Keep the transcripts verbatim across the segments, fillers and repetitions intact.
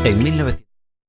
En mil novecientos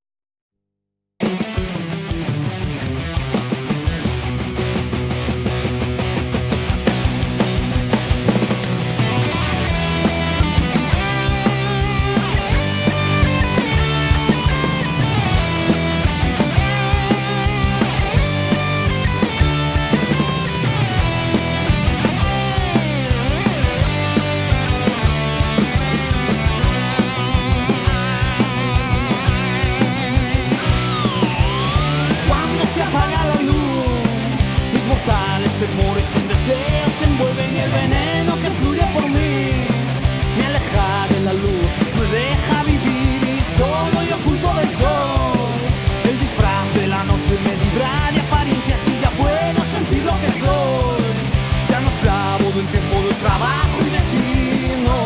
temores sin deseos se envuelven y el veneno que fluye por mí me aleja de la luz, me deja vivir y solo y oculto del sol. El disfraz de la noche me libra de apariencias y ya puedo sentir lo que soy. Ya no esclavo del tiempo del trabajo y de ti, no.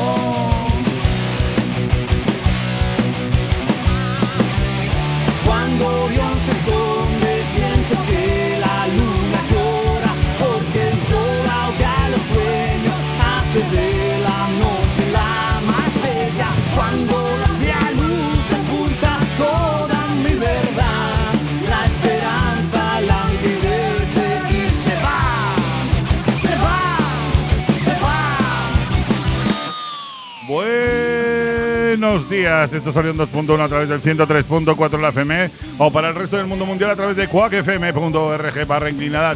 Cuando Orión se esconde siento que la luna llora, porque el sol ahoga los sueños, hace de la noche la más bella. Cuando la luz oculta toda mi verdad, la esperanza languidece y se va, se va, se va. Buenos días, esto salió en dos punto uno a través del ciento tres punto cuatro de la F M o para el resto del mundo mundial a través de cuac f m punto org barra inclinada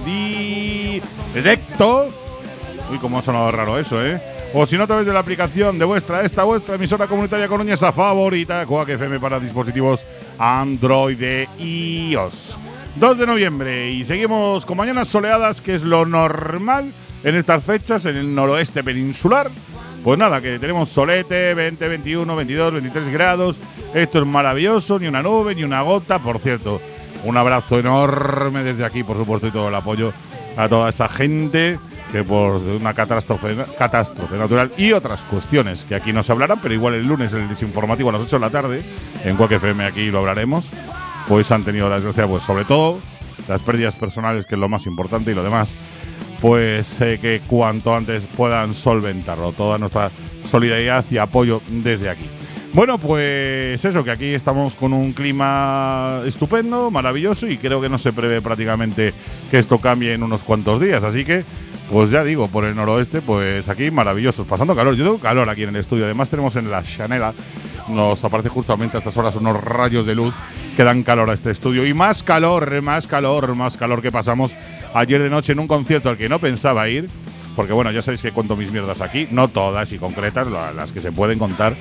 directo. Uy, cómo ha sonado raro eso, ¿eh? O si no, a través de la aplicación de vuestra, esta vuestra emisora comunitaria coruñesa favorita, cuac F M para dispositivos Android e iOS. dos de noviembre y seguimos con mañanas soleadas, que es lo normal en estas fechas en el noroeste peninsular. Pues nada, que tenemos solete, veinte, veintiuno, veintidós, veintitrés grados. Esto es maravilloso, ni una nube, ni una gota. Por cierto, un abrazo enorme desde aquí, por supuesto, y todo el apoyo a toda esa gente que por una catástrofe, catástrofe natural y otras cuestiones que aquí nos hablarán, pero igual el lunes el desinformativo a las ocho de la tarde, en cuac F M aquí lo hablaremos, pues han tenido la desgracia, pues sobre todo las pérdidas personales, que es lo más importante, y lo demás pues eh, que cuanto antes puedan solventarlo. Toda nuestra solidaridad y apoyo desde aquí. Bueno, pues eso, que aquí estamos con un clima estupendo, maravilloso, y creo que no se prevé prácticamente que esto cambie en unos cuantos días. Así que, pues ya digo, por el noroeste, pues aquí maravillosos, pasando calor. Yo tengo calor aquí en el estudio. Además tenemos en la Chanela, nos aparece justamente a estas horas unos rayos de luz que dan calor a este estudio. Y más calor, más calor, más calor que pasamos ayer de noche en un concierto al que no pensaba ir, porque bueno, ya sabéis que cuento mis mierdas aquí, no todas y concretas, las que se pueden contar,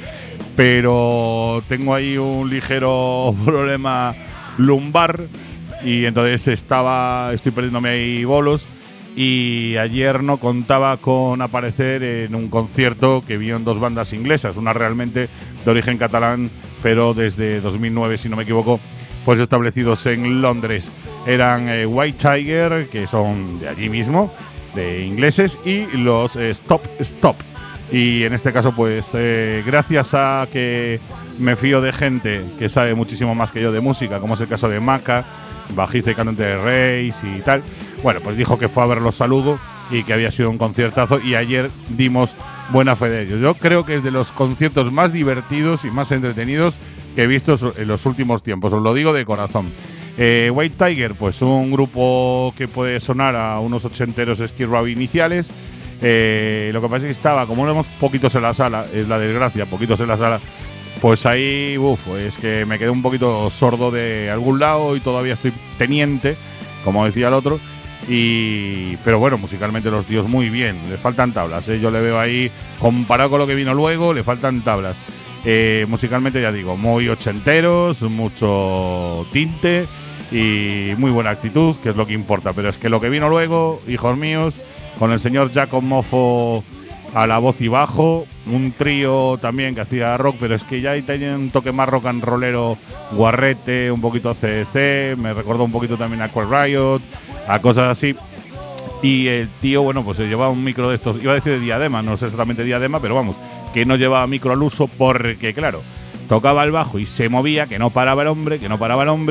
pero tengo ahí un ligero problema lumbar y entonces estaba, estoy perdiéndome ahí bolos, y ayer no contaba con aparecer en un concierto que vi en dos bandas inglesas, una realmente de origen catalán, pero desde dos mil nueve, si no me equivoco, pues establecidos en Londres. Eran eh, White Tiger, que son de allí mismo, de ingleses, y los eh, Stop Stop. Y en este caso, pues eh, gracias a que me fío de gente que sabe muchísimo más que yo de música, como es el caso de Maca, bajista y cantante de Reis y tal, bueno, pues dijo que fue a ver los saludos y que había sido un conciertazo, y ayer dimos buena fe de ellos. Yo creo que es de los conciertos más divertidos y más entretenidos que he visto en los últimos tiempos, os lo digo de corazón. Eh, White Tiger, pues un grupo que puede sonar a unos ochenteros Skid Row iniciales. Eh, lo que pasa es que estaba, como éramos poquitos en la sala, es la desgracia, poquitos en la sala, pues ahí, uff, es que me quedé un poquito sordo de algún lado y todavía estoy teniente, como decía el otro. Y pero bueno, musicalmente los tíos muy bien, le faltan tablas, ¿eh? Yo le veo ahí, comparado con lo que vino luego, le faltan tablas. Eh, musicalmente, ya digo, muy ochenteros, mucho tinte y muy buena actitud, que es lo que importa. Pero es que lo que vino luego, hijos míos, con el señor Jacob Moffo a la voz y bajo, un trío también que hacía rock, pero es que ya ahí tenía un toque más rock and rollero, Guarrete, un poquito C D C, me recordó un poquito también a Quiet Riot, a cosas así. Y el tío, bueno, pues se llevaba un micro de estos, iba a decir de diadema, no sé exactamente diadema, pero vamos, que no llevaba micro al uso porque, claro, tocaba el bajo y se movía, que no paraba el hombre, que no paraba el hombre,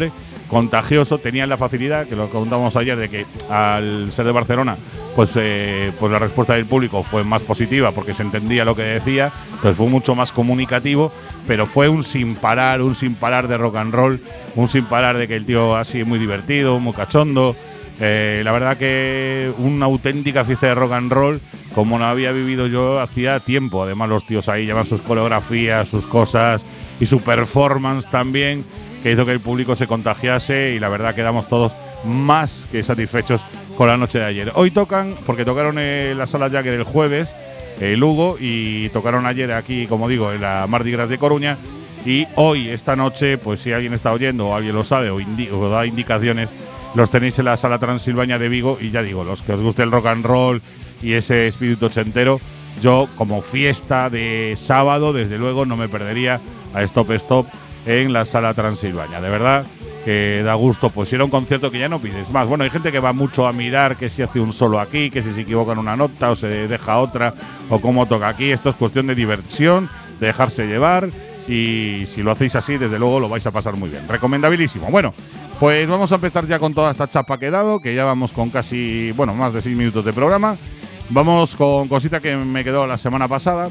contagioso. Tenían la facilidad, que lo contábamos ayer, de que al ser de Barcelona, pues, eh, pues la respuesta del público fue más positiva porque se entendía lo que decía, pues fue mucho más comunicativo, pero fue un sin parar, un sin parar de rock and roll, un sin parar de que el tío así muy divertido, muy cachondo. Eh, la verdad que una auténtica fiesta de rock and roll como no había vivido yo hacía tiempo. Además los tíos ahí llevan sus coreografías, sus cosas y su performance también, que hizo que el público se contagiase, y la verdad quedamos todos más que satisfechos con la noche de ayer. Hoy tocan, porque tocaron en la Sala Jagger el jueves, el Lugo, y tocaron ayer aquí, como digo, en la Mardi Gras de Coruña, y hoy, esta noche, pues si alguien está oyendo o alguien lo sabe o, indi- o da indicaciones, los tenéis en la Sala Transilvania de Vigo. Y ya digo, los que os guste el rock and roll y ese espíritu ochentero, yo como fiesta de sábado, desde luego no me perdería a Stop Stop en la Sala Transilvania. De verdad que da gusto, pues ir a un concierto que ya no pides más. Bueno, hay gente que va mucho a mirar que si hace un solo aquí, que si se equivoca en una nota o se deja otra, o cómo toca aquí. Esto es cuestión de diversión, de dejarse llevar, y si lo hacéis así, desde luego lo vais a pasar muy bien. Recomendabilísimo. Bueno, pues vamos a empezar ya con toda esta chapa que he dado, que ya vamos con casi, bueno, más de seis minutos de programa. Vamos con cosita que me quedó la semana pasada,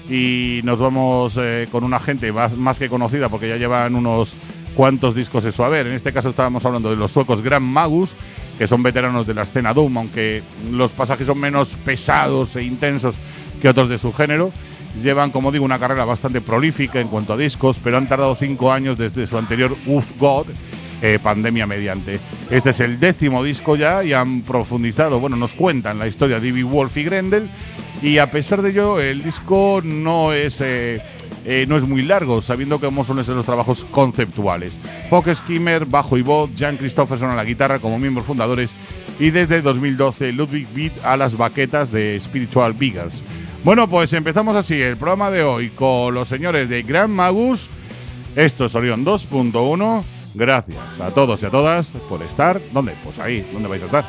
y nos vamos eh, con una gente más, más que conocida, porque ya llevan unos cuantos discos eso. A ver, en este caso estábamos hablando de los suecos Grand Magus, que son veteranos de la escena Doom, aunque los pasajes son menos pesados e intensos que otros de su género. Llevan, como digo, una carrera bastante prolífica en cuanto a discos, pero han tardado cinco años desde su anterior Uf God, eh, pandemia mediante. Este es el décimo disco ya, y han profundizado, bueno, nos cuentan la historia de Ivy Wolf y Grendel, y a pesar de ello el disco no es eh, eh, no es muy largo, sabiendo cómo son esos los trabajos conceptuales. Fox Skimmer, bajo y voz, Jan Christopherson a la guitarra como miembros fundadores, y desde dos mil doce Ludwig Beat a las baquetas de Spiritual Beggars. Bueno, pues empezamos así el programa de hoy con los señores de Grand Magus. Esto es Orión dos punto uno. Gracias a todos y a todas por estar. ¿Dónde? Pues ahí, ¿dónde vais a estar?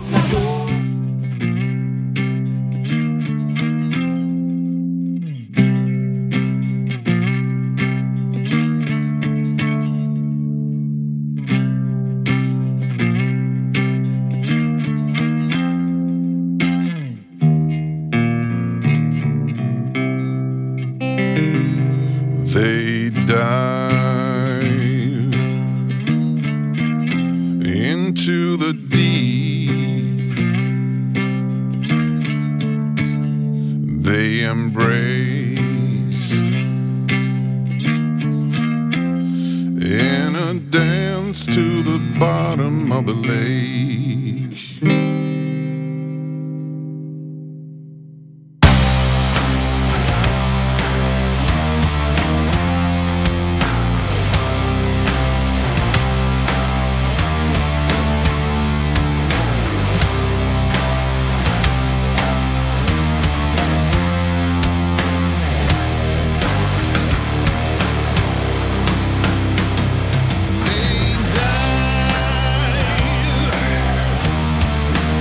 They dive into the deep. They embrace in a dance to the bottom of the lake. They dive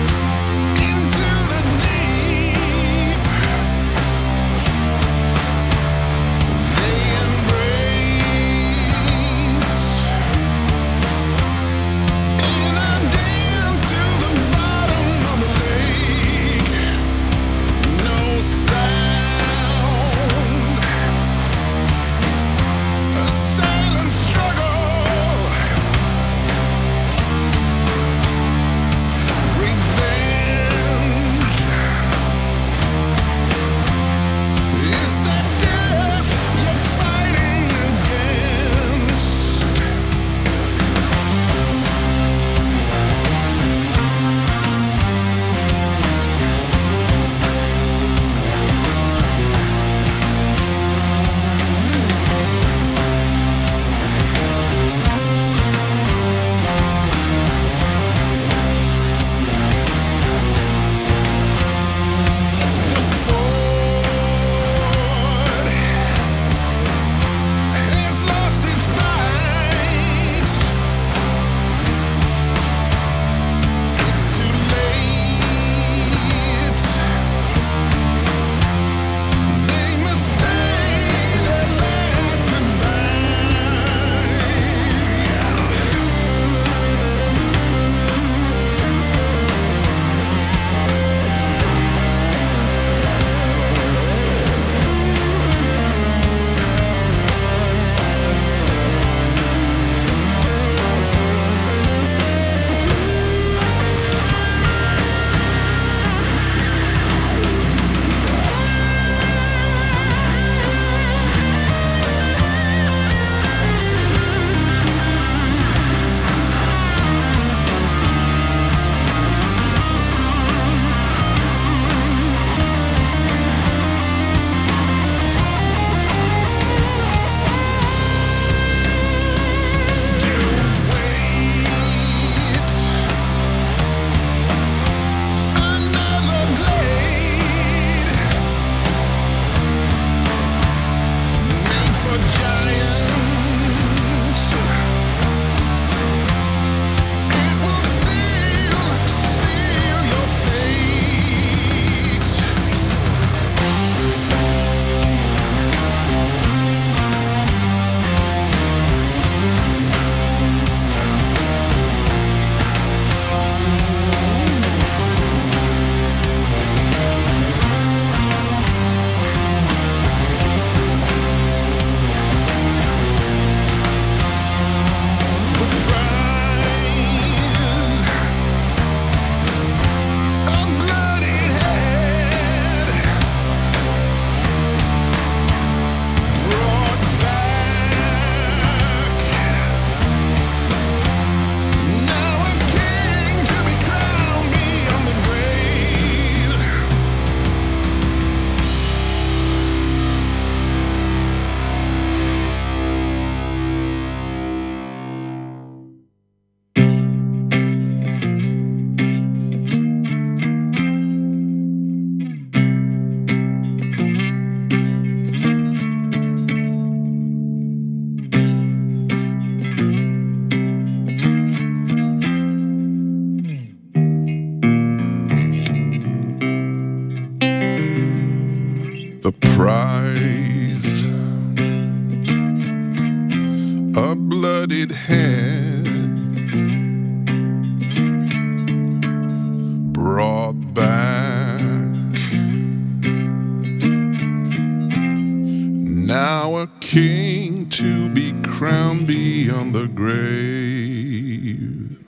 prize, a bloodied head brought back. Now a king to be crowned beyond the grave.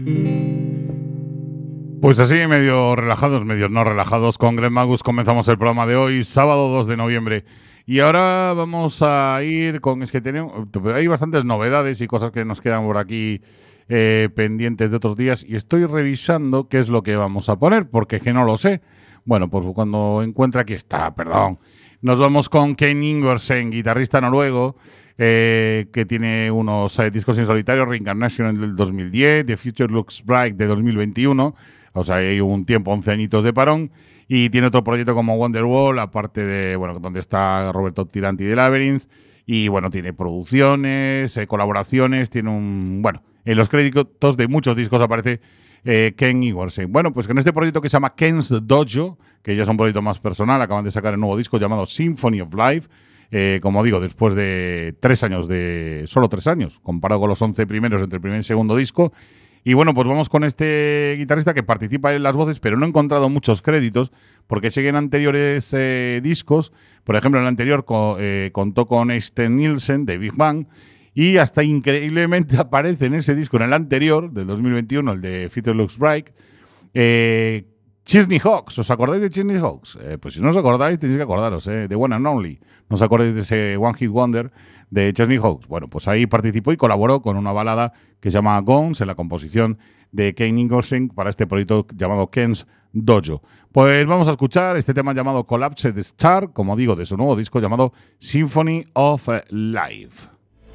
Pues así, medio relajados, medio no relajados, con Greg Magus comenzamos el programa de hoy, sábado dos de noviembre. Y ahora vamos a ir con... Es que tenemos, hay bastantes novedades y cosas que nos quedan por aquí eh, pendientes de otros días. Y estoy revisando qué es lo que vamos a poner, porque es que no lo sé. Bueno, pues cuando encuentre... Aquí está, perdón. Nos vamos con Kane Ingersen, guitarrista noruego, eh, que tiene unos eh, discos en solitario, Reincarnation del dos mil diez, The Future Looks Bright de dos mil veintiuno. O sea, hay un tiempo, once añitos de parón. Y tiene otro proyecto como Wonderwall, aparte de, bueno, donde está Roberto Tiranti de Labyrinth. Y, bueno, tiene producciones, eh, colaboraciones, tiene un... Bueno, en los créditos de muchos discos aparece eh, Ken Ingersen. Bueno, pues con este proyecto que se llama Ken's Dojo, que ya es un proyecto más personal, acaban de sacar el nuevo disco llamado Symphony of Life. Eh, como digo, después de tres años, de solo tres años, comparado con los once primeros entre el primer y segundo disco. Y bueno, pues vamos con este guitarrista que participa en las voces, pero no he encontrado muchos créditos, porque sé que en anteriores eh, discos, por ejemplo, en el anterior co eh, contó con Sten Nielsen de Big Bang, y hasta increíblemente aparece en ese disco, en el anterior, del dos mil veintiuno, el de Future Looks Bright, eh, Chesney Hawks. ¿Os acordáis de Chesney Hawks? Eh, pues si no os acordáis, tenéis que acordaros, eh, de One and Only. ¿No os acordáis de ese One Hit Wonder de Chesney Hawks? Bueno, pues ahí participó y colaboró con una balada que se llama Gons en la composición de Kane Ingersen para este proyecto llamado Ken's Dojo. Pues vamos a escuchar este tema llamado Collapsed Star, como digo, de su nuevo disco llamado Symphony of Life.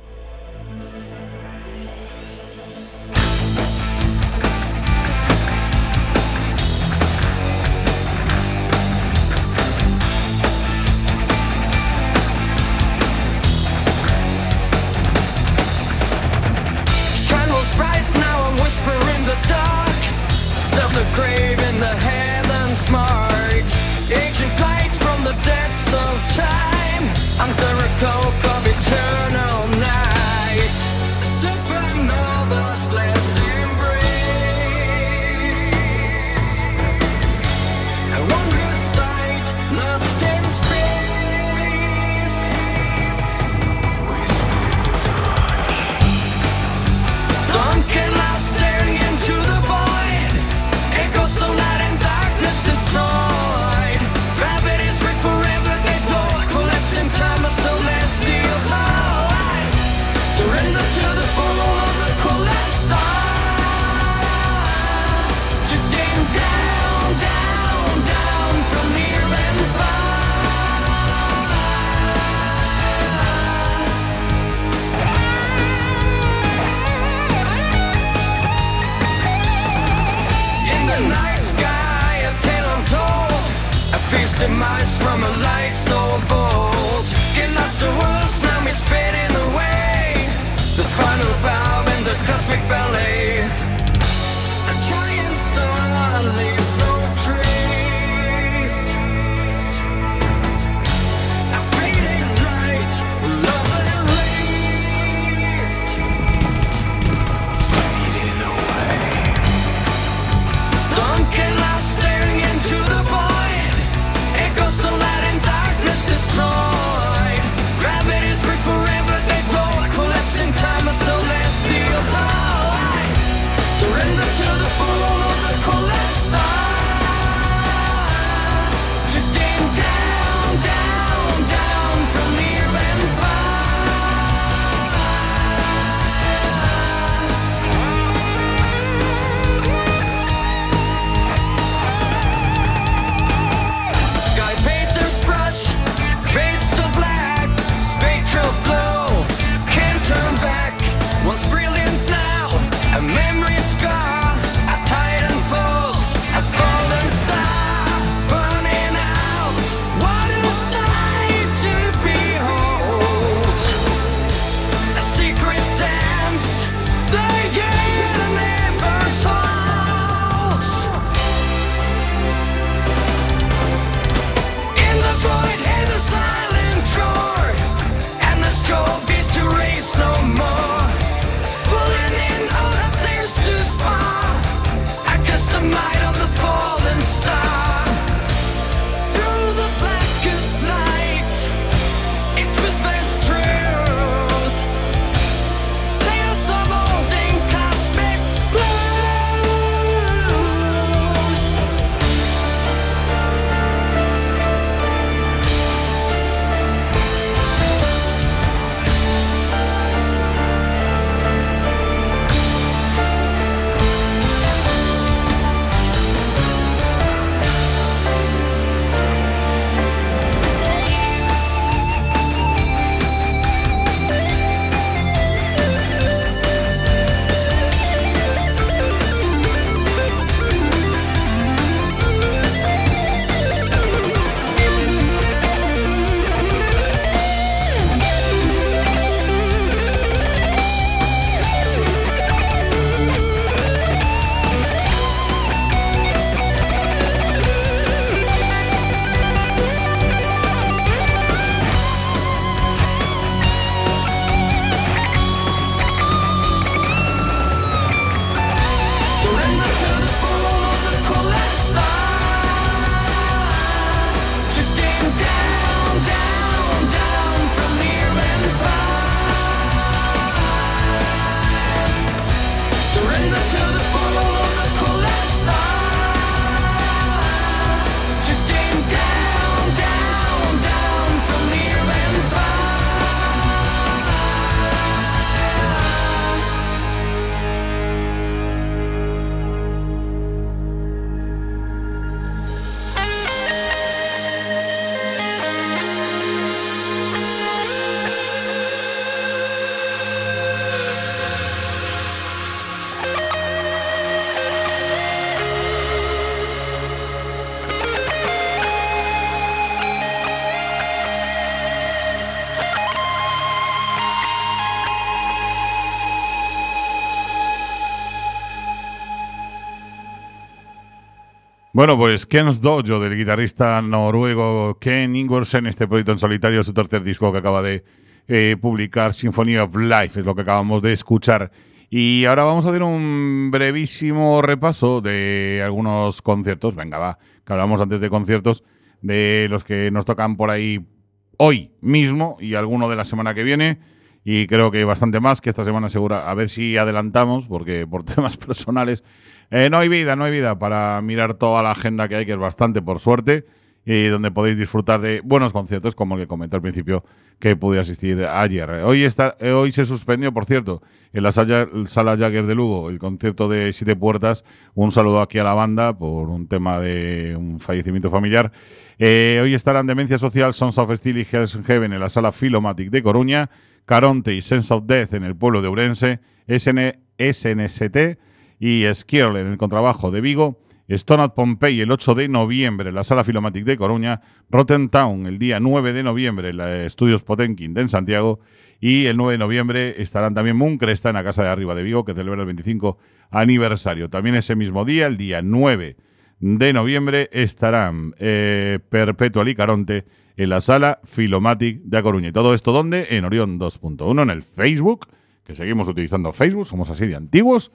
The grave in the heavens marks ancient light from the depths of time under a cloak of eternal night. Supernova's last embrace, a wondrous sight lost in space. Duncan lies staring into the void. So light and darkness destroyed. Gravity's free forever, they blow. Collapse in time, a celestial tide. Surrender to the pull of the collapsed star. Drifting down, down, down from near and far. In the night sky, a tale untold, a fierce demise from a light so bold. Get afterwards, now it's fading away. The final bow in the cosmic ballet. A giant star leaves no trace. A fading light, love erased. Fading away. Duncan lies staring into the void. Echoes so light and darkness Bueno, pues Ken's Dojo, del guitarrista noruego Ken Ingwersen, este proyecto en solitario, su tercer disco que acaba de eh, publicar, Symphony of Life, es lo que acabamos de escuchar. Y ahora vamos a hacer un brevísimo repaso de algunos conciertos. Venga, va, que hablamos antes de conciertos, de los que nos tocan por ahí hoy mismo y alguno de la semana que viene. Y creo que bastante más, que esta semana segura, a ver si adelantamos, porque por temas personales eh, no hay vida, no hay vida para mirar toda la agenda que hay, que es bastante, por suerte, y donde podéis disfrutar de buenos conciertos, como el que comenté al principio, que pude asistir ayer. Hoy está, eh, hoy se suspendió, por cierto, en la sala, sala Jagger de Lugo, el concierto de Siete Puertas. Un saludo aquí a la banda por un tema de un fallecimiento familiar. Eh, hoy estarán Demencia Social, Sons of Steel y Hell's Heaven en la sala Philomatic de Coruña, Caronte y Sense of Death en el pueblo de Ourense, S N S T y Skirl en el contrabajo de Vigo, Stone at Pompeii el ocho de noviembre en la sala Philomatic de Coruña, Rotten Town el día nueve de noviembre en la Estudios Potenkin de en Santiago, y el nueve de noviembre estarán también Mooncresta en la Casa de Arriba de Vigo, que celebra el veinticinco aniversario. También ese mismo día, el día nueve de noviembre, estarán eh, Perpetual y Caronte en la sala Philomatic de A Coruña. ¿Y todo esto dónde? En Orión dos punto uno, en el Facebook, que seguimos utilizando Facebook, somos así de antiguos.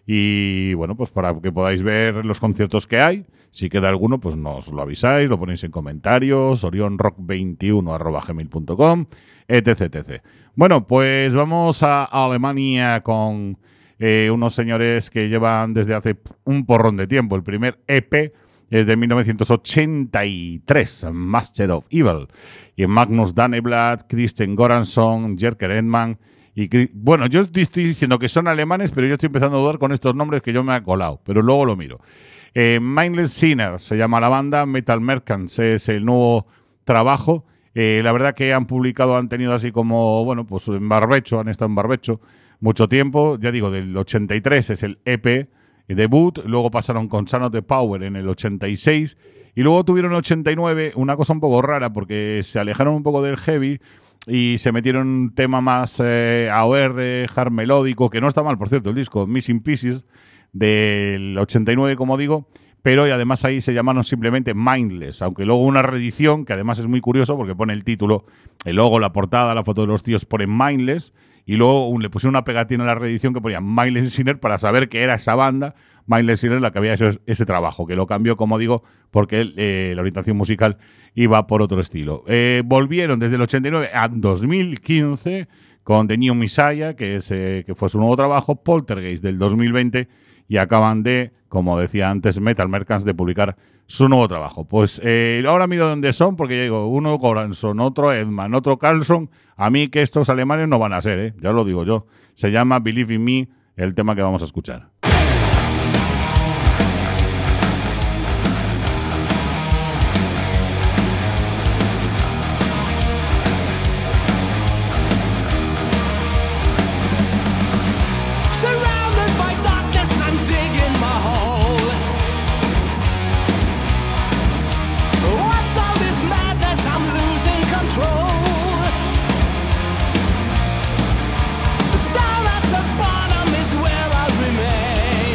Y bueno, pues para que podáis ver los conciertos que hay, si queda alguno, pues nos lo avisáis, lo ponéis en comentarios, orion rock veintiuno arroba gmail punto com, etc, etcétera. Bueno, pues vamos a Alemania con eh, unos señores que llevan desde hace un porrón de tiempo. El primer E P es de mil novecientos ochenta y tres, Master of Evil. Y Magnus Danneblad, Kristen Goransson, Jerker Edman. Y bueno, yo estoy diciendo que son alemanes, pero yo estoy empezando a dudar con estos nombres que yo me he colado, pero luego lo miro. Eh, Mindless Sinner se llama la banda, Metal Merchants es el nuevo trabajo. Eh, la verdad que han publicado, han tenido así como, bueno, pues en barbecho, han estado en barbecho mucho tiempo. Ya digo, del ochenta y tres es el E P debut, luego pasaron con Son of the Power en el ochenta y seis y luego tuvieron en el ochenta y nueve una cosa un poco rara porque se alejaron un poco del heavy y se metieron un tema más eh, A O R, hard melódico, que no está mal, por cierto, el disco Missing Pieces del ochenta y nueve, como digo, pero y además ahí se llamaron simplemente Mindless, aunque luego una reedición, que además es muy curioso porque pone el título, el logo, la portada, la foto de los tíos pone Mindless, y luego un, le pusieron una pegatina a la reedición que ponía Mindless Sinner para saber que era esa banda, Mindless Sinner, la que había hecho ese trabajo, que lo cambió, como digo, porque eh, la orientación musical iba por otro estilo. Eh, volvieron desde el ochenta y nueve a dos mil quince con The New Messiah, que, es, eh, que fue su nuevo trabajo, Poltergeist del dos mil veinte, y acaban de, como decía antes, Metal Merchants, de publicar su nuevo trabajo. Pues eh, ahora miro dónde son, porque ya digo, uno Goranson, otro Edman, otro Carlson. A mí que estos alemanes no van a ser, ¿eh? Ya lo digo yo. Se llama Believe in Me, el tema que vamos a escuchar. Down at the bottom is where I remain.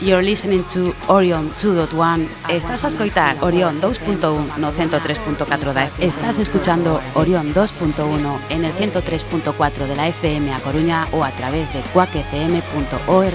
You're listening to Orion dos punto uno. Estás a escoitar Orion dos punto uno no ciento tres punto catro da F M. Estás escuchando Orion dos punto uno en el ciento tres punto cuatro de la F M a Coruña o a través de cuac f m punto org.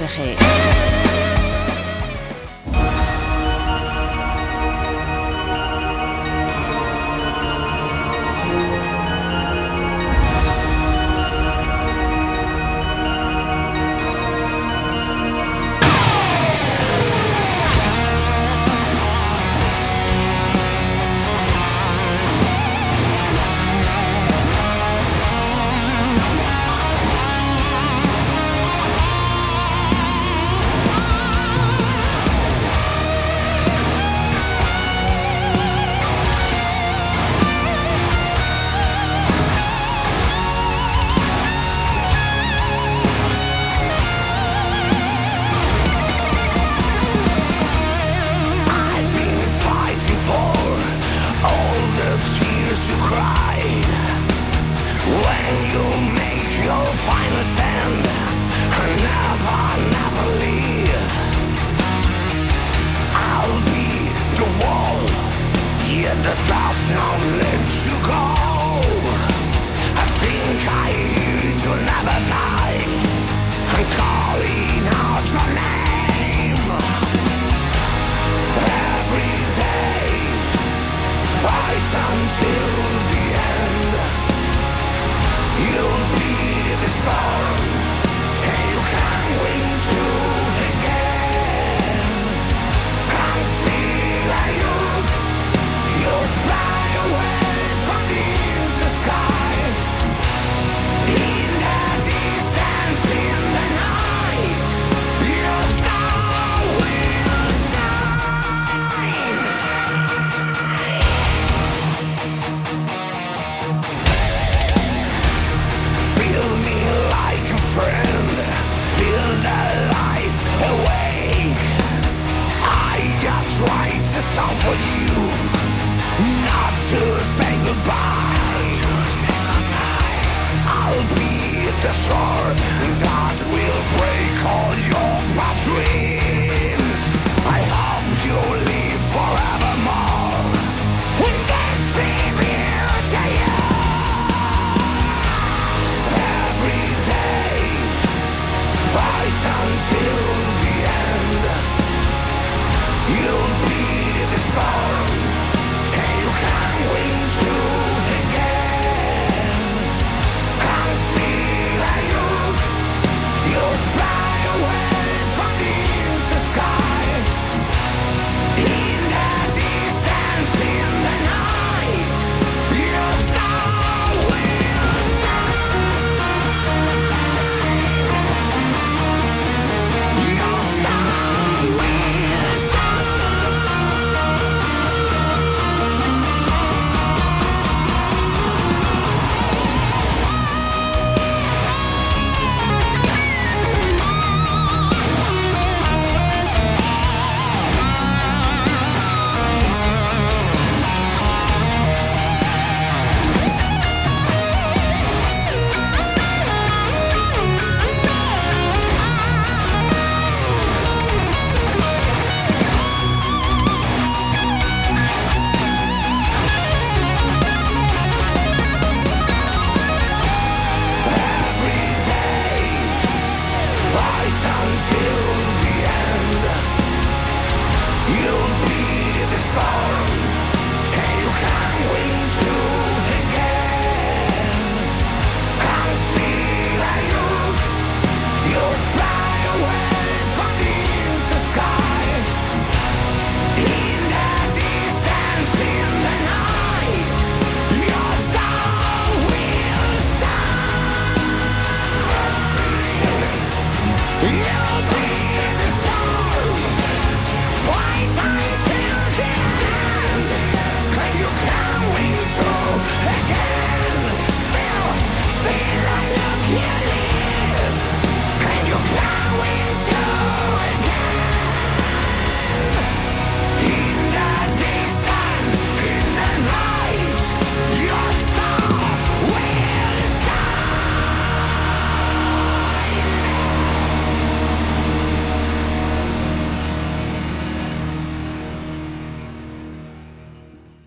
Fight until the end, and you can't win.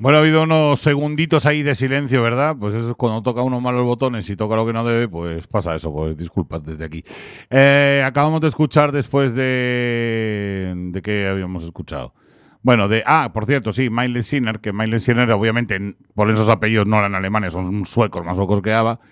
Bueno, ha habido unos segunditos ahí de silencio, ¿verdad? Pues eso es cuando toca uno mal los botones y toca lo que no debe, pues pasa eso, pues disculpas desde aquí. Eh, acabamos de escuchar después de... ¿De qué habíamos escuchado? Bueno, de... Ah, por cierto, sí, Miles Sinner, que Miles Sinner obviamente por esos apellidos no eran alemanes, son suecos, más suecos que ABBA.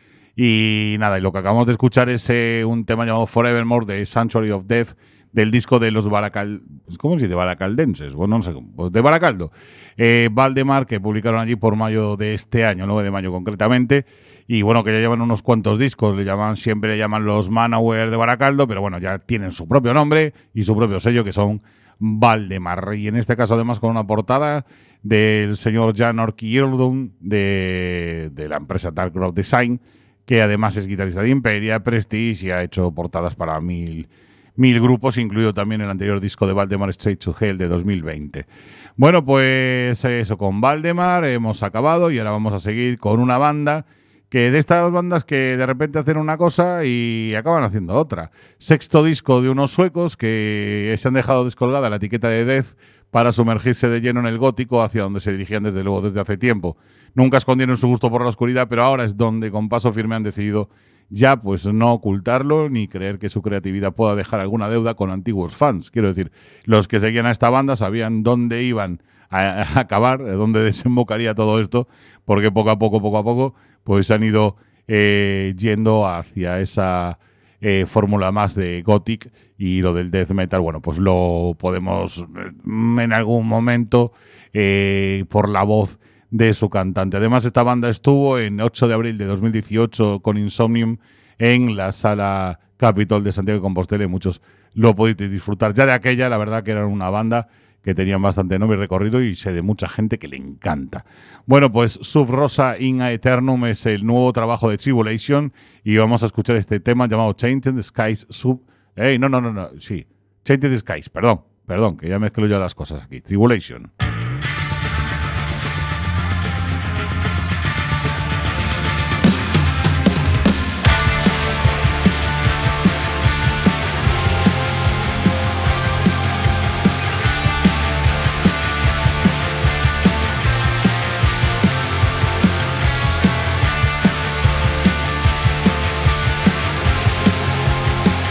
Y nada, y lo que acabamos de escuchar es eh, un tema llamado Forevermore de Sanctuary of Death, del disco de los Baracal... ¿Cómo se dice? Baracaldenses. Bueno, no sé cómo. Pues de Baracaldo. Eh, Valdemar, que publicaron allí por mayo de este año, nueve de mayo concretamente. Y bueno, que ya llevan unos cuantos discos. Le llaman, siempre le llaman los Manowar de Baracaldo, pero bueno, ya tienen su propio nombre y su propio sello, que son Valdemar. Y en este caso, además, con una portada del señor Jan Orkildum de, de la empresa Dark Road Design, que además es guitarrista de Imperia, Prestige y ha hecho portadas para mil... Mil grupos, incluido también el anterior disco de Valdemar, Straight to Hell, de dos mil veinte. Bueno, pues eso, con Valdemar hemos acabado y ahora vamos a seguir con una banda que de estas bandas que de repente hacen una cosa y acaban haciendo otra. Sexto disco de unos suecos que se han dejado descolgada la etiqueta de Death para sumergirse de lleno en el gótico, hacia donde se dirigían desde luego desde hace tiempo. Nunca escondieron su gusto por la oscuridad, pero ahora es donde con paso firme han decidido ya pues no ocultarlo ni creer que su creatividad pueda dejar alguna deuda con antiguos fans. Quiero decir, los que seguían a esta banda sabían dónde iban a, a acabar, dónde desembocaría todo esto, porque poco a poco, poco a poco, pues han ido eh, yendo hacia esa eh, fórmula más de gothic, y lo del death metal, bueno, pues lo podemos en algún momento eh, por la voz de su cantante. Además, esta banda estuvo en ocho de abril de dos mil dieciocho con Insomnium en la Sala Capitol de Santiago de Compostela, y muchos lo podéis disfrutar. Ya de aquella, la verdad que eran una banda que tenían bastante nombre y recorrido, y sé de mucha gente que le encanta. Bueno, pues Sub Rosa in Aeternum es el nuevo trabajo de Tribulation, y vamos a escuchar este tema llamado Tainted Skies Sub... Ey, no, no, no, no, sí. Tainted Skies, perdón, perdón, que ya mezclo ya las cosas aquí. Tribulation.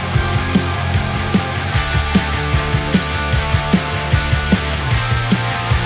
Thank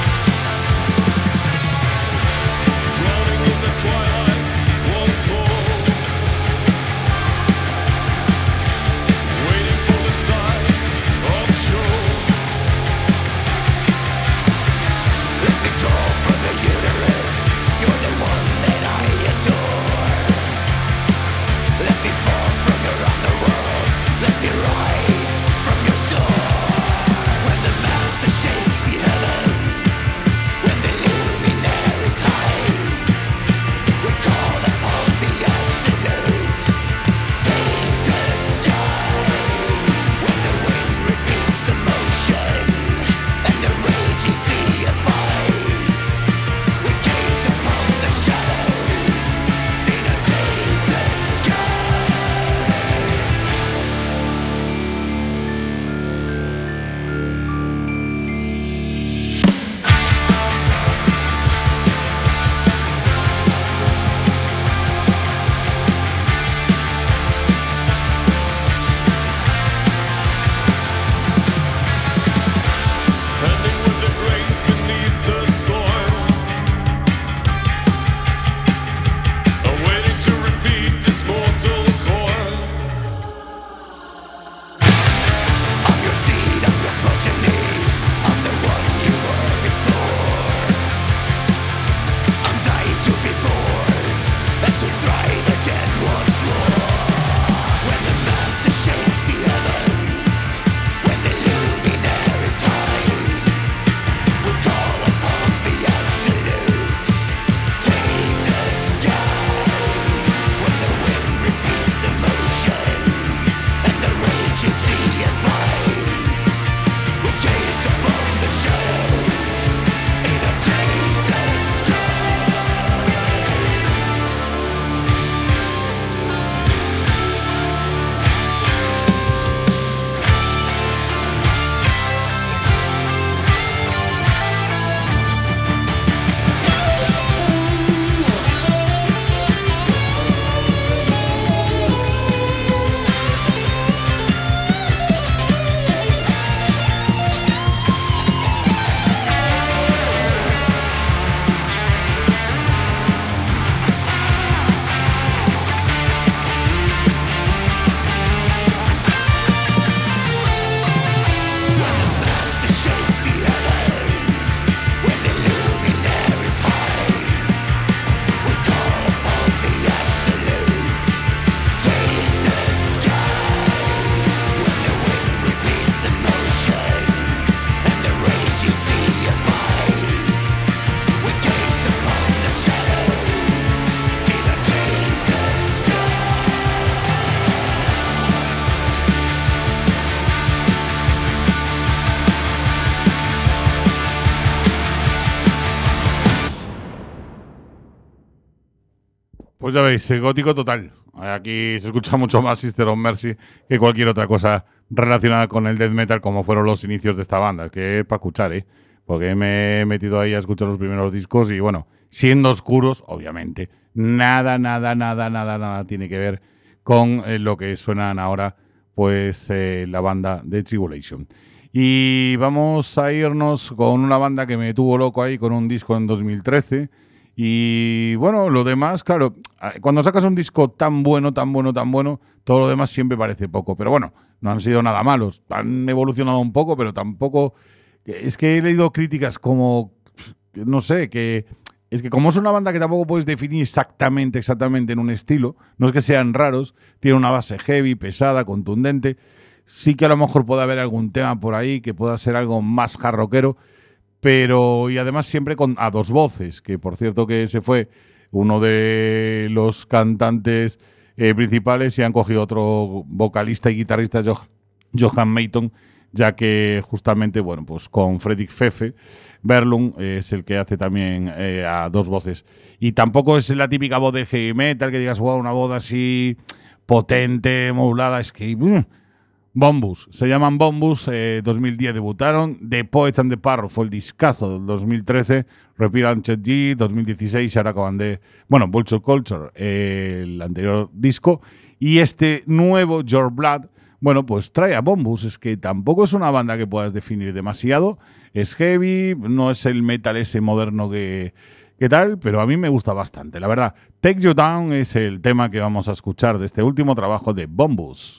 Pues ya veis, gótico total. Aquí se escucha mucho más Sister of Mercy que cualquier otra cosa relacionada con el death metal, como fueron los inicios de esta banda. Que es para escuchar, ¿eh? Porque me he metido ahí a escuchar los primeros discos y, bueno, siendo oscuros, obviamente, nada, nada, nada, nada, nada tiene que ver con eh, lo que suenan ahora, pues, eh, la banda de Tribulation. Y vamos a irnos con una banda que me tuvo loco ahí con un disco en dos mil trece. Y bueno, lo demás, claro, cuando sacas un disco tan bueno, tan bueno, tan bueno, todo lo demás siempre parece poco. Pero bueno, no han sido nada malos. Han evolucionado un poco, pero tampoco... Es que he leído críticas como, no sé, que... Es que como es una banda que tampoco puedes definir exactamente, exactamente en un estilo, no es que sean raros, tiene una base heavy, pesada, contundente. Sí que a lo mejor puede haber algún tema por ahí que pueda ser algo más hard rockero, pero y además siempre con a dos voces, que por cierto que se fue uno de los cantantes eh, principales y han cogido otro vocalista y guitarrista, jo- Johan Mayton, ya que justamente, bueno, pues con Fredrik Fefe, Berlund eh, es el que hace también eh, a dos voces. Y tampoco es la típica voz de heavy metal, que digas, wow, una voz así potente, modulada, es que... Uh, Bombus, se llaman Bombus, eh, dos mil diez debutaron, The Poets and the Parrot fue el discazo del dos mil trece, Repeat and Chet G, dos mil dieciséis, ahora acaban de, bueno, Vulture Culture, eh, el anterior disco, y este nuevo, Your Blood, bueno, pues trae a Bombus, es que tampoco es una banda que puedas definir demasiado, es heavy, no es el metal ese moderno que, que tal, pero a mí me gusta bastante, la verdad. Take You Down es el tema que vamos a escuchar de este último trabajo de Bombus.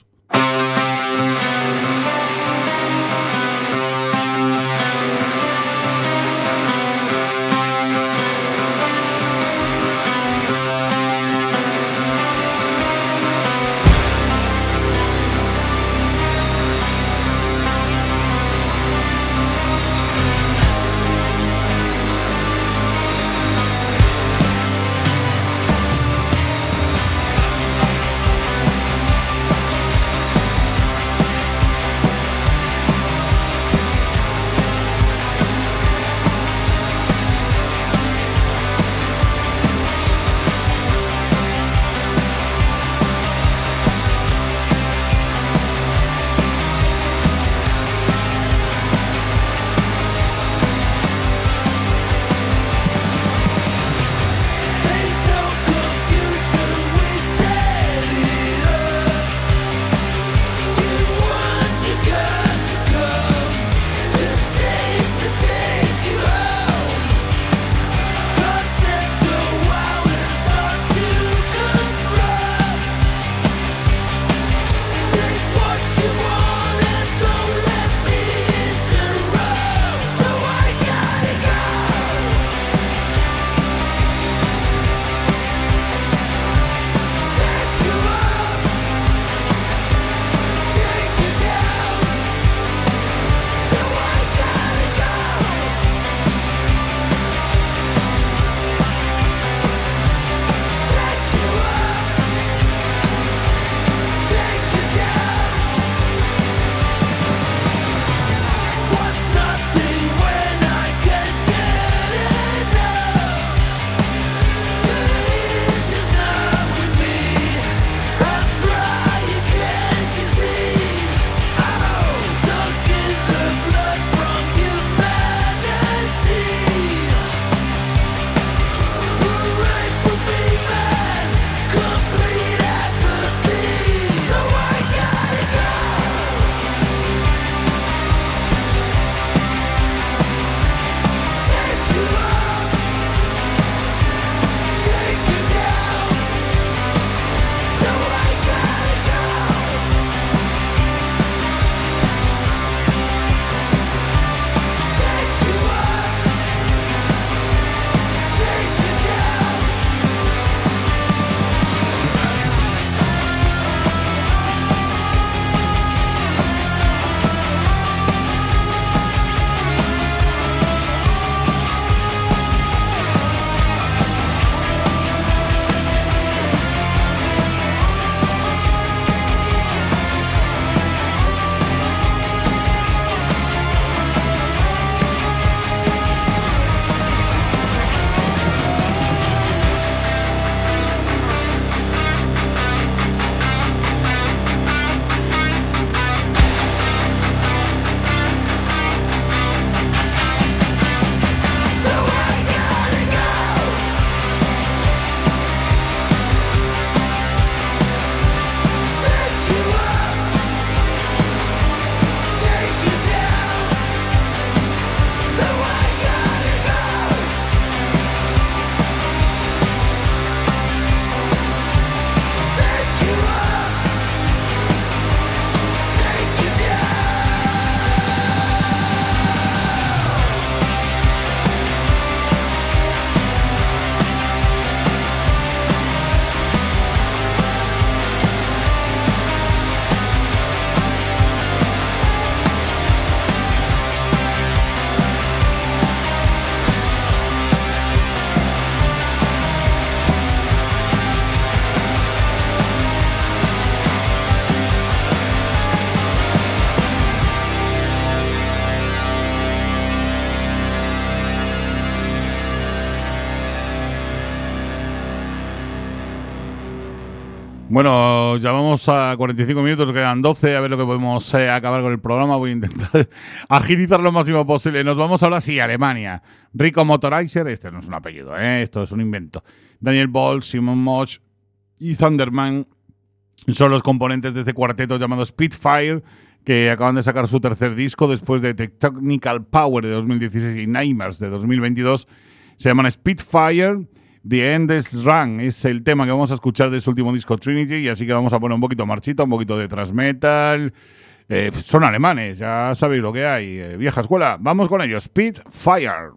Bueno, ya vamos a cuarenta y cinco minutos, quedan doce, a ver lo que podemos eh, acabar con el programa. Voy a intentar agilizar lo máximo posible. Nos vamos ahora sí a Alemania. Rico Motorizer, este no es un apellido, ¿eh? Esto es un invento. Daniel Ball, Simon Moch y Thunderman son los componentes de este cuarteto llamado Spitfire, que acaban de sacar su tercer disco después de Tectonical Power de dos mil dieciséis y Nightmares de dos mil veintidós. Se llaman Spitfire. The Endless Run es el tema que vamos a escuchar de su último disco Trinity, y así que vamos a poner un poquito marchita, un poquito de thrash metal. Eh, son alemanes, ya sabéis lo que hay, eh, vieja escuela. Vamos con ellos, Spitfire.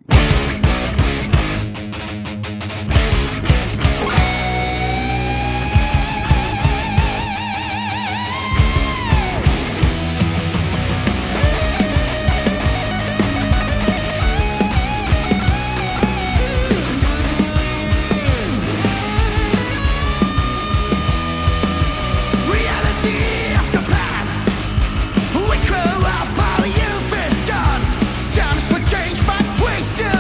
We grew up, our youth is gone. Times will change, but we still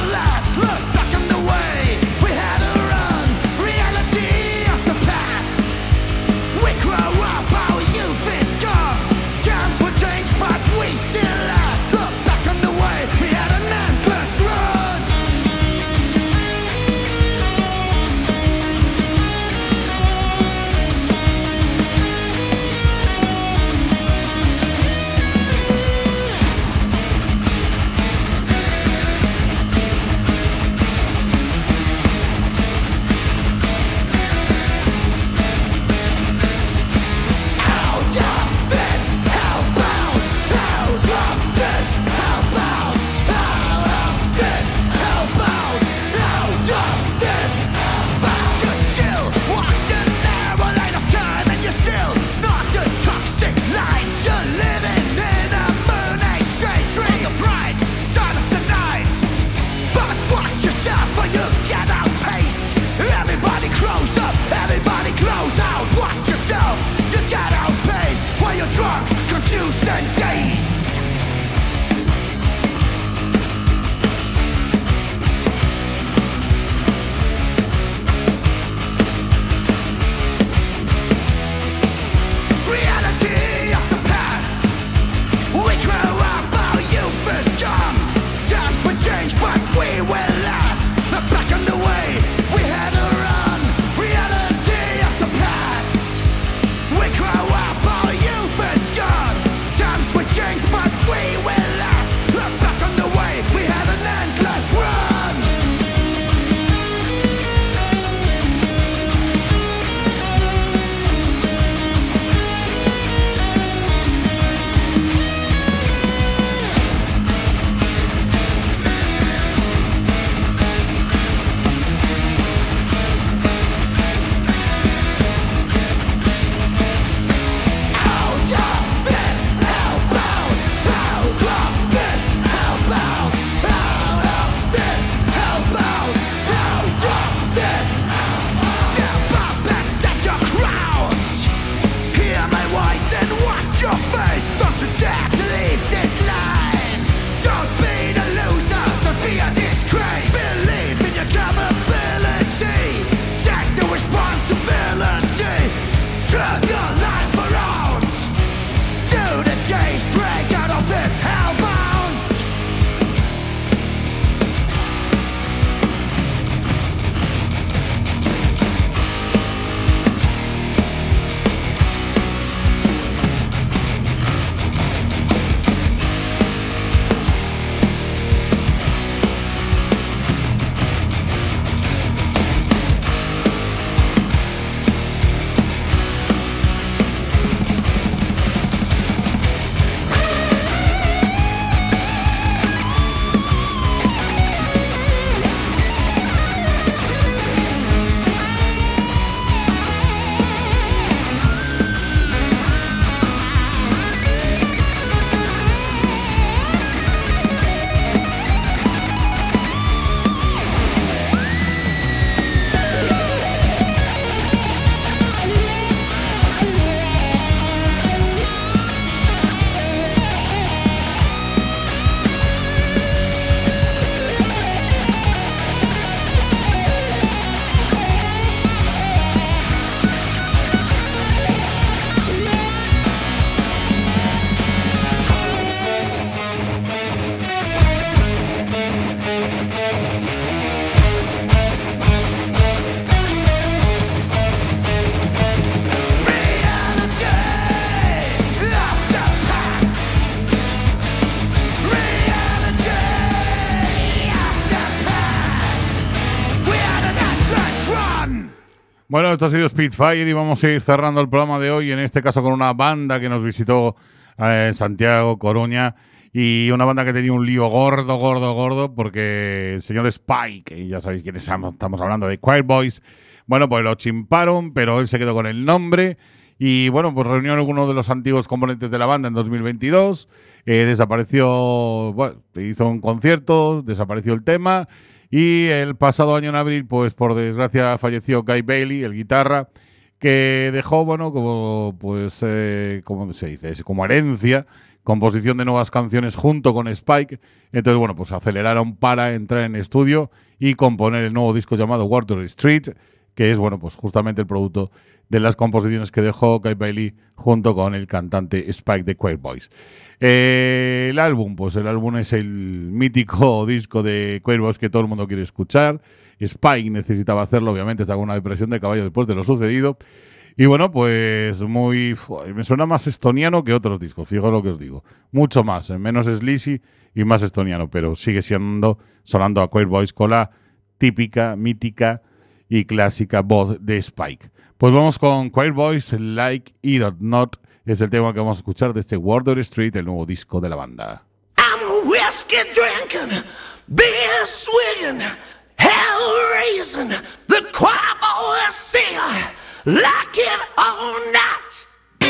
Bueno, esto ha sido Spitfire y vamos a ir cerrando el programa de hoy, en este caso con una banda que nos visitó eh, en Santiago, Coruña, y una banda que tenía un lío gordo, gordo, gordo, porque el señor Spike, y ya sabéis quiénes estamos hablando, de Choir Boys, bueno, pues lo chimparon, pero él se quedó con el nombre y, bueno, pues reunió a algunos de los antiguos componentes de la banda en dos mil veintidós, eh, desapareció, bueno, hizo un concierto, desapareció el tema y el pasado año en abril, pues por desgracia falleció Guy Bailey, el guitarra, que dejó, bueno, como, pues, eh, ¿cómo se dice? Como herencia, composición de nuevas canciones junto con Spike. Entonces, bueno, pues aceleraron para entrar en estudio y componer el nuevo disco llamado Water Street, que es, bueno, pues justamente el producto de las composiciones que dejó Guy Bailey junto con el cantante Spike de Choir Boys. Eh, el álbum, pues el álbum es el mítico disco de Choir Boys que todo el mundo quiere escuchar. Spike necesitaba hacerlo, obviamente, está con una depresión de caballo después de lo sucedido. Y bueno, pues muy... me suena más estoniano que otros discos, fijaos lo que os digo. Mucho más, menos sleazy y más estoniano, pero sigue siendo, sonando a Choir Boys con la típica, mítica y clásica voz de Spike. Pues vamos con Choir Boys, Like It or Not, es el tema que vamos a escuchar de este Water Street, el nuevo disco de la banda. I'm whiskey drinking, beer swinging, hell raising, the choir boys singing, like it or not.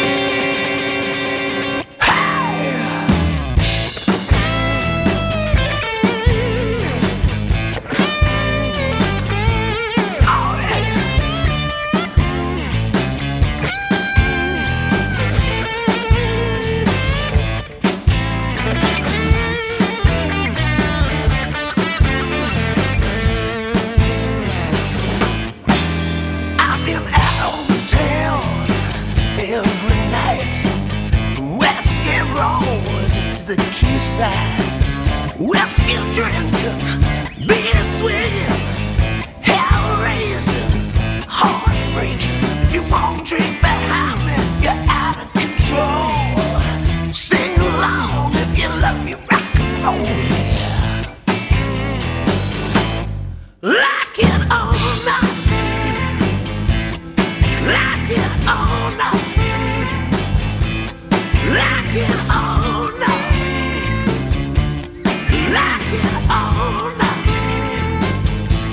The quayside, whiskey drinking, beer swinging, hell raising, heartbreaking. You won't drink behind me, you're out of control. Sing along if you love your rock and roll, yeah. Like it or not, like it or not, like it or not. Like it or not,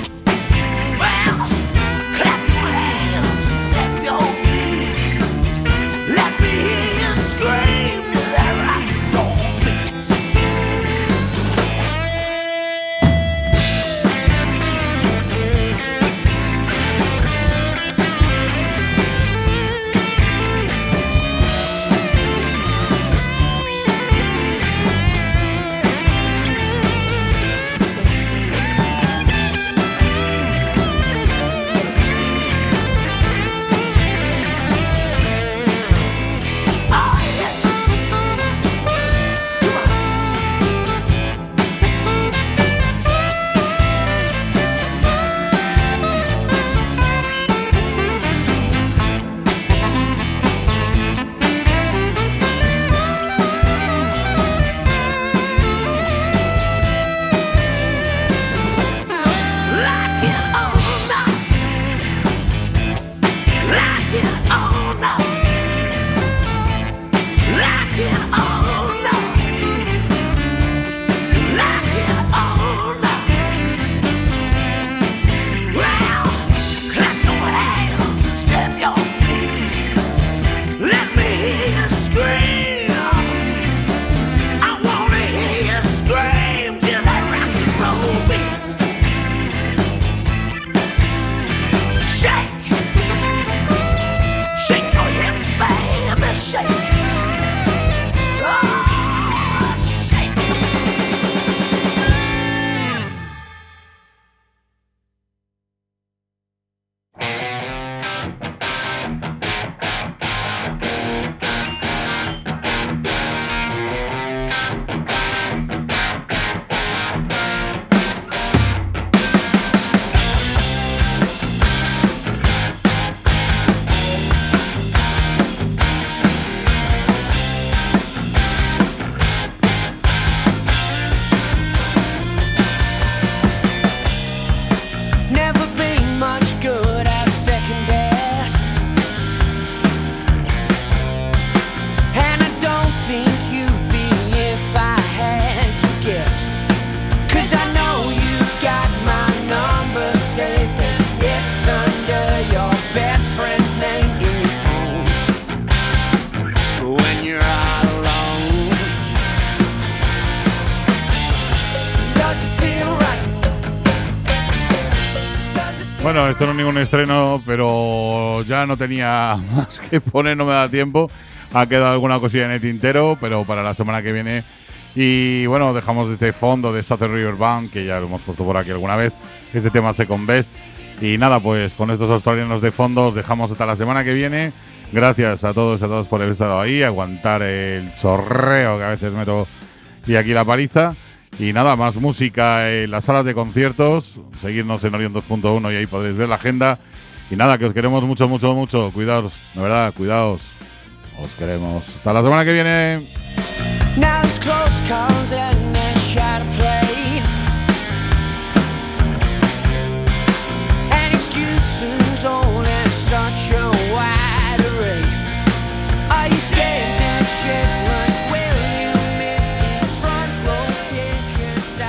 Bueno, esto no es ningún estreno, pero ya no tenía más que poner, no me da tiempo. Ha quedado alguna cosilla en el tintero, pero para la semana que viene. Y bueno, dejamos este fondo de Southern River Band, que ya lo hemos puesto por aquí alguna vez, este tema Second Best. Y nada, pues con estos australianos de fondo os dejamos hasta la semana que viene. Gracias a todos y a todas por haber estado ahí, aguantar el chorreo que a veces meto y aquí la paliza. Y nada, más música en las salas de conciertos. Seguirnos en Orion dos punto uno y ahí podréis ver la agenda. Y nada, que os queremos mucho, mucho, mucho. Cuidaos, de verdad, cuidaos. Os queremos. Hasta la semana que viene. Now it's close calls and